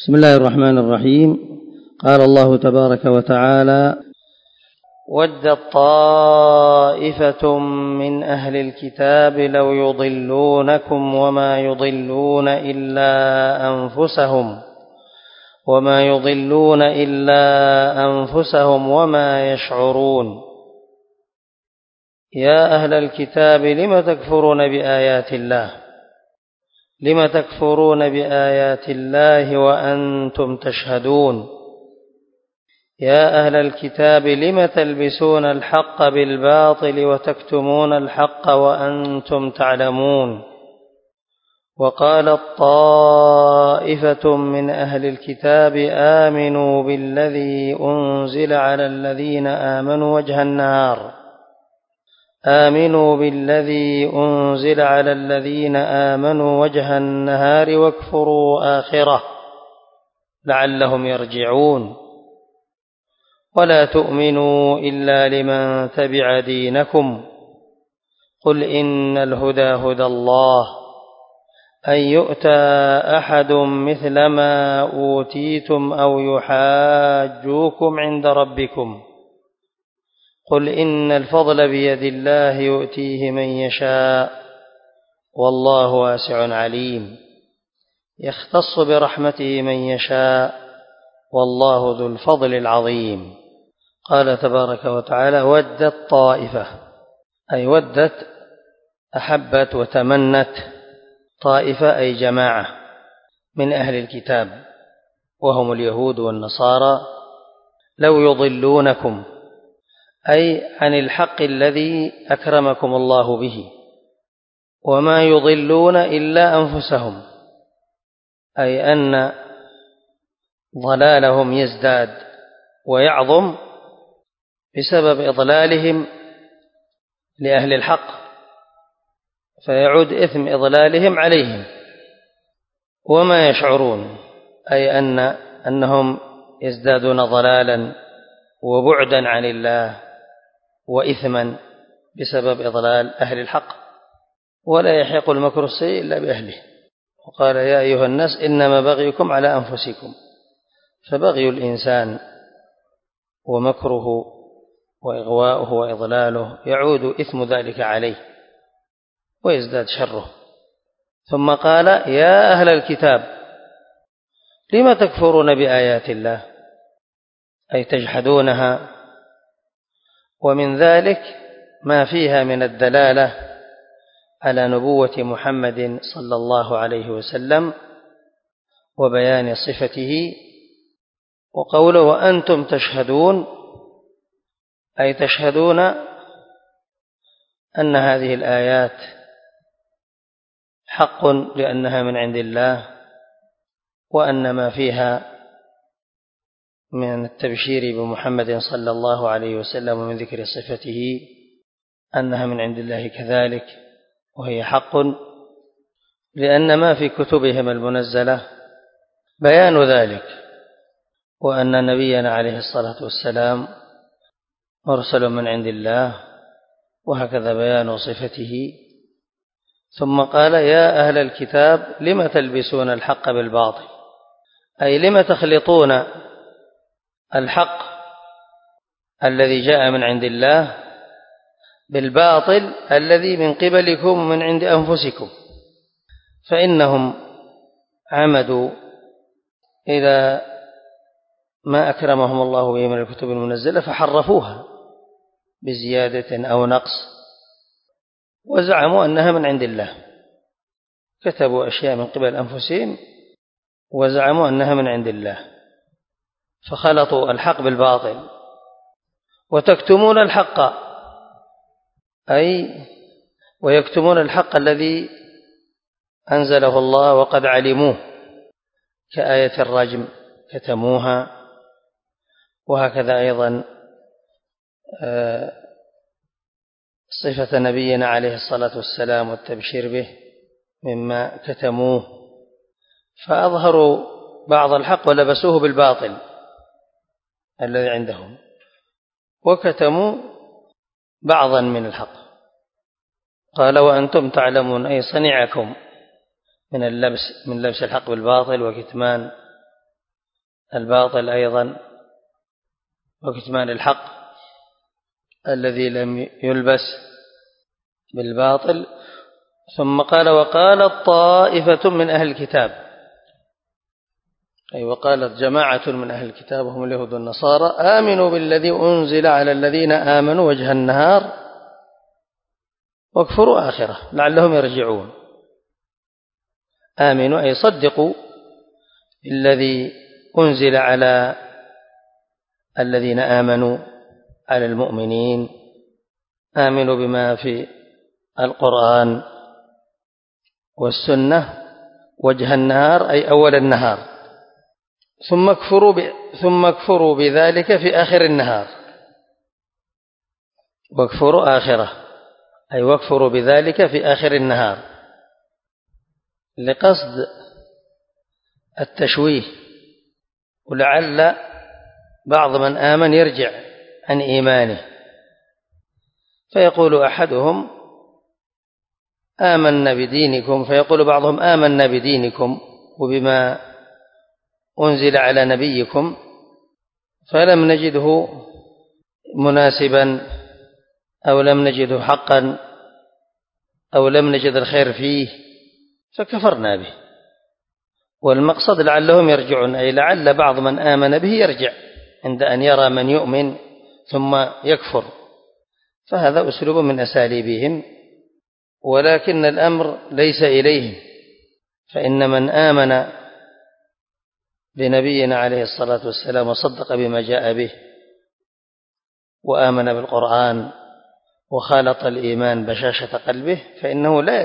بسم الله الرحمن الرحيم. قال الله تبارك وتعالى: ودت طائفة من أهل الكتاب لو يضلونكم وما يضلون إلا أنفسهم وما يشعرون. يا أهل الكتاب لم تكفرون بآيات الله وأنتم تشهدون. يا أهل الكتاب لم تلبسون الحق بالباطل وتكتمون الحق وأنتم تعلمون. وقالت طائفة من أهل الكتاب آمنوا بالذي أنزل على الذين آمنوا وجه النهار واكفروا آخره لعلهم يرجعون. ولا تؤمنوا إلا لمن تبع دينكم قل إن الهدى هدى الله أن يؤتى أحد مثل ما أوتيتم أو يحاجوكم عند ربكم قل إن الفضل بيد الله يؤتيه من يشاء والله واسع عليم يختص برحمته من يشاء والله ذو الفضل العظيم. قال تبارك وتعالى: ودت طائفة، أي ودت أحبت وتمنت، طائفة أي جماعة من أهل الكتاب وهم اليهود والنصارى، لو يضلونكم أي عن الحق الذي أكرمكم الله به، وما يضلون إلا أنفسهم، أي أن ضلالهم يزداد ويعظم بسبب إضلالهم لأهل الحق، فيعود إثم إضلالهم عليهم. وما يشعرون أي أنهم يزدادون ضلالا وبعدا عن الله وإثما بسبب إضلال أهل الحق. ولا يحيق المكر السيء إلا بأهله. وقال: يا أيها الناس إنما بغيكم على أنفسكم. فبغي الإنسان ومكره وإغواؤه وإضلاله يعود إثم ذلك عليه ويزداد شره. ثم قال: يا أهل الكتاب لم تكفرون بآيات الله، أي تجحدونها، ومن ذلك ما فيها من الدلالة على نبوة محمد صلى الله عليه وسلم وبيان صفته. وقوله: وأنتم تشهدون، أي تشهدون أن هذه الآيات حق لأنها من عند الله، وأن ما فيها من التبشير بمحمد صلى الله عليه وسلم ومن ذكر صفته أنها من عند الله كذلك، وهي حق لأن ما في كتبهم المنزلة بيان ذلك، وأن نبينا عليه الصلاة والسلام مرسل من عند الله، وهكذا بيان صفته. ثم قال: يا أهل الكتاب لم تلبسون الحق بالباطل، أي لم تخلطون الحق الذي جاء من عند الله بالباطل الذي من قبلكم ومن عند أنفسكم. فإنهم عمدوا إلى ما أكرمهم الله به من الكتب المنزلة فحرفوها بزيادة أو نقص، وزعموا أنها من عند الله، كتبوا أشياء من قبل أنفسهم وزعموا أنها من عند الله، فخلطوا الحق بالباطل. وتكتمون الحق، أي ويكتمون الحق الذي أنزله الله وقد علموه، كآية الرجم كتموها. وهكذا أيضا صفة نبينا عليه الصلاة والسلام والتبشير به مما كتموه، فأظهروا بعض الحق ولبسوه بالباطل الذي عندهم، وكتموا بعضا من الحق. قال: وأنتم تعلمون، أي صنعكم من لبس الحق بالباطل وكتمان الباطل أيضا وكتمان الحق الذي لم يلبس بالباطل. ثم قال وقالت طائفة من أهل الكتاب، أي وقالت جماعة من أهل الكتاب هم اليهود والنصارى آمنوا بالذي أنزل على الذين آمنوا وجه النهار واكفروا آخره لعلهم يرجعون. آمنوا أي صدقوا الذي أنزل على الذين آمنوا على المؤمنين، آمنوا بما في القرآن والسنة وجه النهار أي أول النهار، ثم اكفروا بذلك في آخر النهار، واكفروا آخره أي واكفروا بذلك في آخر النهار لقصد التشويه، ولعل بعض من آمن يرجع عن إيمانه فيقول أحدهم آمنا بدينكم، فيقول بعضهم آمنا بدينكم وبما أنزل على نبيكم فلم نجده مناسبا أو لم نجده حقا أو لم نجد الخير فيه فكفرنا به. والمقصد لعلهم يرجعون، أي لعل بعض من آمن به يرجع عند أن يرى من يؤمن ثم يكفر، فهذا أسلوب من أساليبهم، ولكن الأمر ليس إليهم، فإن من آمن بنبينا عليه الصلاة والسلام وصدق بما جاء به وآمن بالقرآن وخالط الإيمان بشاشة قلبه فإنه لا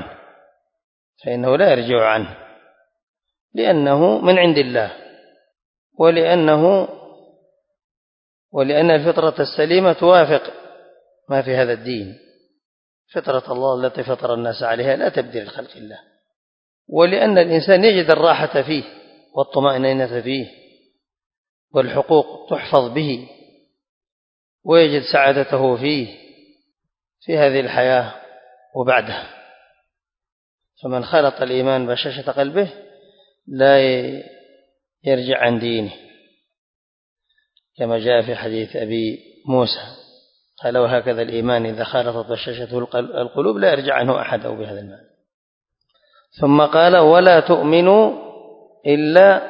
يرجع عنه لأنه من عند الله، ولأن الفطرة السليمة توافق ما في هذا الدين، فطرة الله التي فطر الناس عليها لا تبديل لخلق الله، ولأن الإنسان يجد الراحة فيه والطمأنينة فيه والحقوق تحفظ به ويجد سعادته فيه في هذه الحياة وبعدها. فمن خلط الإيمان بشاشة قلبه لا يرجع عن دينه، كما جاء في حديث أبي موسى قال وهكذا الإيمان إذا خالطت بشاشته القلوب لا يرجع عنه أحد أو بهذا المعنى. ثم قال ولا تؤمنوا إلا،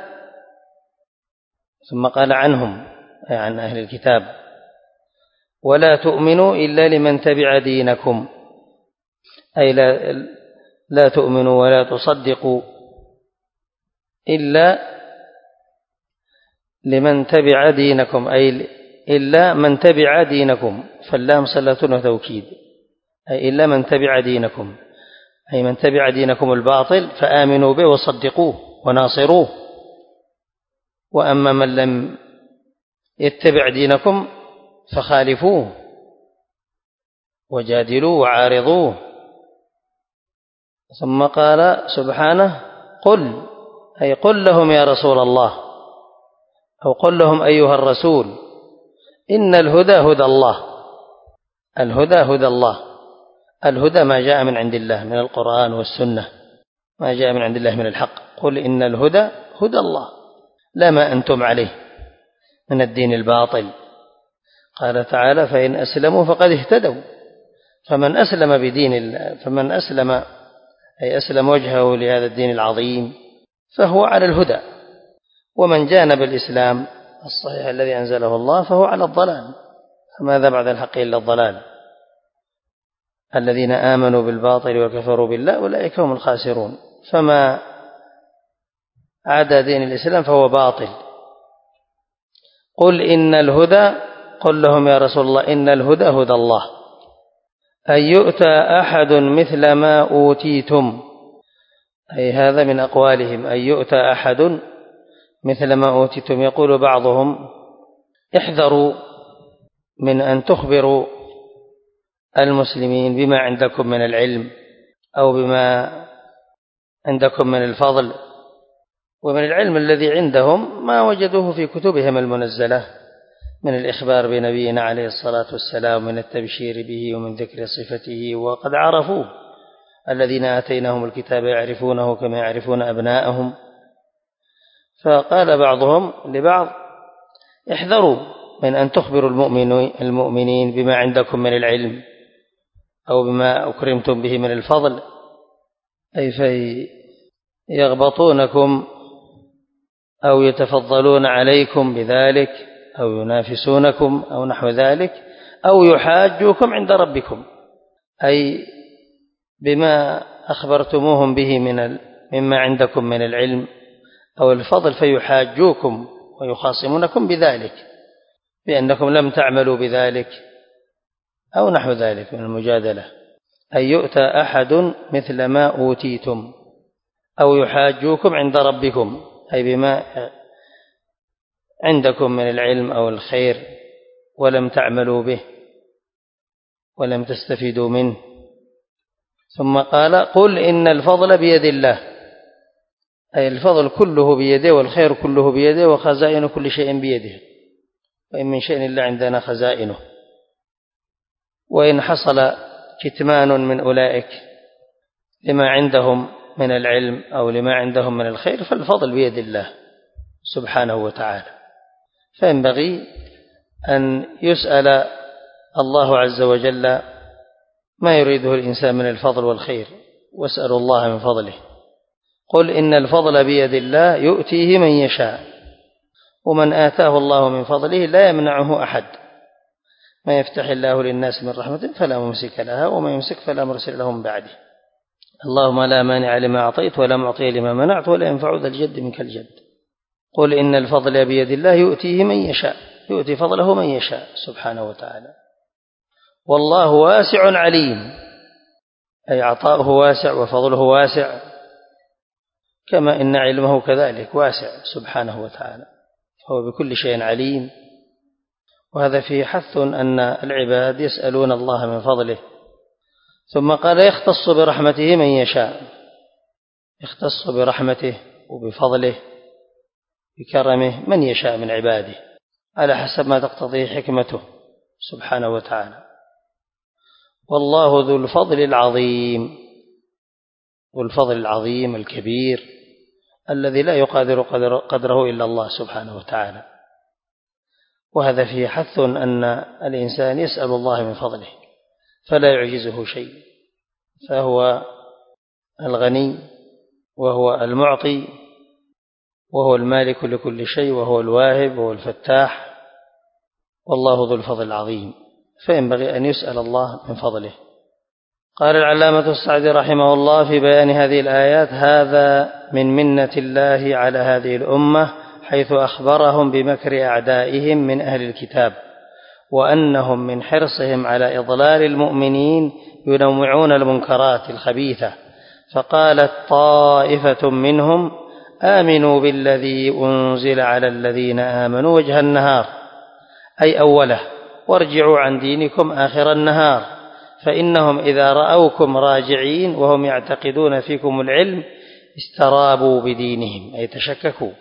ثم قال عنهم أي عن أهل الكتاب ولا تؤمنوا إلا لمن تبع دينكم، أي لا تؤمنوا ولا تصدقوا إلا لمن تبع دينكم، أي إلا من تبع دينكم، فاللام صلة وتوكيد، أي إلا من تبع دينكم، أي من تبع دينكم الباطل فآمنوا به وصدقوه وناصروه. وأما من لم يتبع دينكم فخالفوه وجادلوه وعارضوه. ثم قال سبحانه قل، أي قل لهم يا رسول الله أو قل لهم أيها الرسول إن الهدى هدى الله، الهدى هدى الله، الهدى ما جاء من عند الله من القرآن والسنة، ما جاء من عند الله من الحق. قل إن الهدى هدى الله لا ما أنتم عليه من الدين الباطل. قال تعالى فإن أسلموا فقد اهتدوا، فمن أسلم بدين الله، فمن أسلم أي أسلم وجهه لهذا الدين العظيم فهو على الهدى، ومن جانب الإسلام الصحيح الذي أنزله الله فهو على الضلال، فماذا بعد الحق إلا الضلال. الذين آمنوا بالباطل وكفروا بالله أولئك هم الخاسرون، فما عدا دين الإسلام فهو باطل. قل إن الهدى، قل لهم يا رسول الله إن الهدى هدى الله، أن يؤتى أحد مثل ما أوتيتم، أي هذا من أقوالهم أن يؤتى أحد مثل ما أوتيتم. يقول بعضهم احذروا من أن تخبروا المسلمين بما عندكم من العلم أو بما عندكم من الفضل ومن العلم الذي عندهم ما وجدوه في كتبهم المنزلة من الإخبار بنبينا عليه الصلاة والسلام، من التبشير به ومن ذكر صفته، وقد عرفوه. الذين آتيناهم الكتاب يعرفونه كما يعرفون أبناءهم، فقال بعضهم لبعض: احذروا من أن تخبروا المؤمنين بما عندكم من العلم أو بما أكرمتم به من الفضل، أي فيغبطونكم أو يتفضلون عليكم بذلك أو ينافسونكم أو نحو ذلك، أو يحاجوكم عند ربكم، أي بما أخبرتموهم به مما عندكم من العلم أو الفضل، فيحاجوكم ويخاصمونكم بذلك بأنكم لم تعملوا بذلك أو نحو ذلك من المجادلة. أن يؤتى أحد مثل ما أوتيتم، أو يحاجوكم عند ربكم، أي بما عندكم من العلم أو الخير ولم تعملوا به ولم تستفيدوا منه. ثم قال: قل إن الفضل بيد الله، أي الفضل كله بيده والخير كله بيده وخزائن كل شيء بيده، وإن من شيء إلا عندنا خزائنه. وإن حصل كتمان من أولئك لما عندهم من العلم أو لما عندهم من الخير فالفضل بيد الله سبحانه وتعالى، فينبغي أن يسأل الله عز وجل ما يريده الإنسان من الفضل والخير، واسألوا الله من فضله. قل إن الفضل بيد الله يؤتيه من يشاء، ومن آتاه الله من فضله لا يمنعه أحد. ما يفتح الله للناس من رحمة فلا ممسك لها، وما يمسك فلا مرسل له من بعده. اللهم لا مانع لما أعطيت ولا معطي لما منعت ولا ينفع ذا الجد منك الجد. قل إن الفضل بيد الله يؤتيه من يشاء، يؤتي فضله من يشاء سبحانه وتعالى. والله واسع عليم، أي عطاؤه واسع وفضله واسع، كما إن علمه كذلك واسع سبحانه وتعالى، فهو بكل شيء عليم. وهذا فيه حث أن العباد يسألون الله من فضله. ثم قال: يختص برحمته من يشاء، يختص برحمته وبفضله بكرمه من يشاء من عباده على حسب ما تقتضيه حكمته سبحانه وتعالى. والله ذو الفضل العظيم، ذو الفضل العظيم الكبير الذي لا يقادر قدره إلا الله سبحانه وتعالى. وهذا فيه حث أن الإنسان يسأل الله من فضله فلا يعجزه شيء، فهو الغني وهو المعطي وهو المالك لكل شيء وهو الواهب وهو الفتاح، والله ذو الفضل العظيم، فينبغي أن يسأل الله من فضله. قال العلامة السعدي رحمه الله في بيان هذه الآيات: هذا من منة الله على هذه الأمة، حيث أخبرهم بمكر أعدائهم من أهل الكتاب، وأنهم من حرصهم على إضلال المؤمنين ينوعون المنكرات الخبيثة. فقالت طائفة منهم: آمنوا بالذي أنزل على الذين آمنوا وجه النهار، أي أوله، وارجعوا عن دينكم آخر النهار، فإنهم إذا رأوكم راجعين وهم يعتقدون فيكم العلم استرابوا بدينهم، أي تشككوا،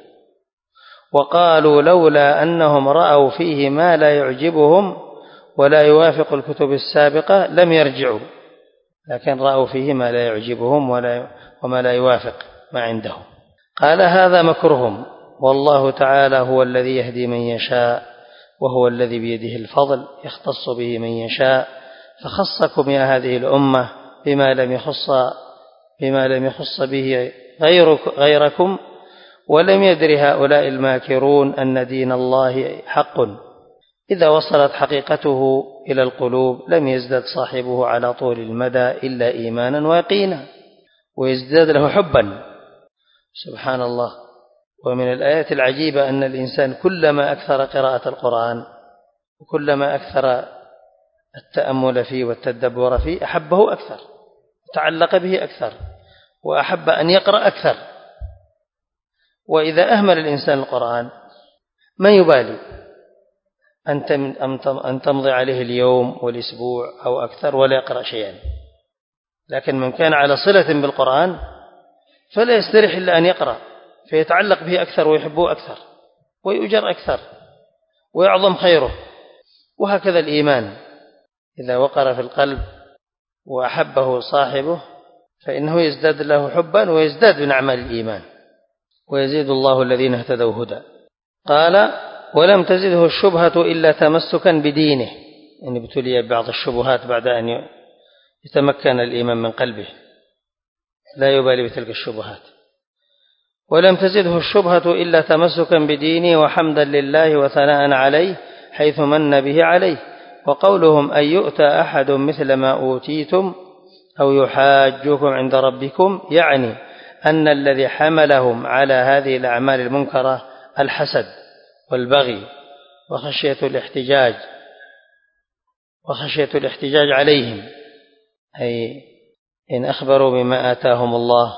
وقالوا لولا أنهم رأوا فيه ما لا يعجبهم ولا يوافق الكتب السابقة لم يرجعوا، لكن رأوا فيه ما لا يعجبهم وما لا يوافق ما عندهم. قال: هذا مكرهم، والله تعالى هو الذي يهدي من يشاء، وهو الذي بيده الفضل يختص به من يشاء، فخصكم يا هذه الأمة بما لم يخص به غيركم، ولم يدر هؤلاء الماكرون أن دين الله حق. إذا وصلت حقيقته إلى القلوب لم يزدد صاحبه على طول المدى إلا إيمانا ويقينا، ويزداد له حبا. سبحان الله. ومن الآيات العجيبة أن الإنسان كلما أكثر قراءة القرآن وكلما أكثر التأمل فيه والتدبر فيه أحبه أكثر، تعلق به أكثر، وأحب أن يقرأ أكثر. وإذا أهمل الإنسان القرآن ما يبالي أن تمضي عليه اليوم والأسبوع أو أكثر ولا يقرأ شيئا، لكن من كان على صلة بالقرآن فلا يستريح إلا أن يقرأ، فيتعلق به أكثر ويحبه أكثر ويؤجر أكثر ويعظم خيره. وهكذا الإيمان إذا وقر في القلب وأحبه صاحبه فإنه يزداد له حبا ويزداد من أعمال الإيمان. ويزيد الله الذين اهتدوا هدى. قال ولم تزده الشبهة إلا تمسكا بدينه، يعني ابتلي بعض الشبهات بعد أن يتمكن الإيمان من قلبه، لا يبالي بتلك الشبهات. ولم تزده الشبهة إلا تمسكا بدينه وحمدا لله وثناء عليه حيث من به عليه. وقولهم أن يؤتى أحد مثل ما أوتيتم أو يحاجوكم عند ربكم، يعني أن الذي حملهم على هذه الأعمال المنكرة الحسد والبغي وخشية الاحتجاج عليهم، أي إن أخبروا بما آتاهم الله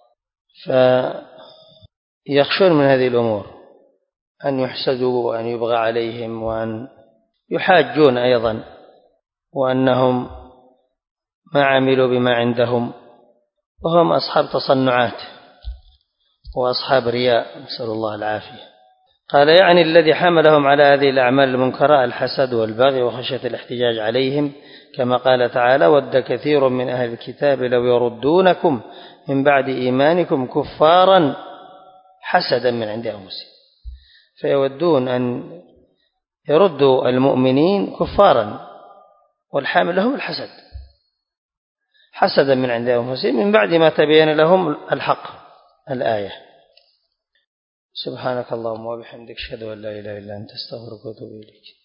فيخشون من هذه الأمور، أن يحسدوا وأن يبغى عليهم وأن يحاجون أيضا، وأنهم ما عملوا بما عندهم، وهم أصحاب تصنعات وأصحاب رياء، نسأل الله العافية. قال يعني الذي حملهم على هذه الأعمال المنكرة الحسد والبغي وخشية الاحتجاج عليهم، كما قال تعالى ود كثير من أهل الكتاب لو يردونكم من بعد إيمانكم كفارا حسدا من عند أنفسهم، فيودون أن يردوا المؤمنين كفارا، والحامل لهم الحسد حسدا من عند أنفسهم من بعد ما تبين لهم الحق. الآية. سبحانك اللهم وبحمدك أشهد أن لا إله إلا أنت أستغفرك وأتوب إليك.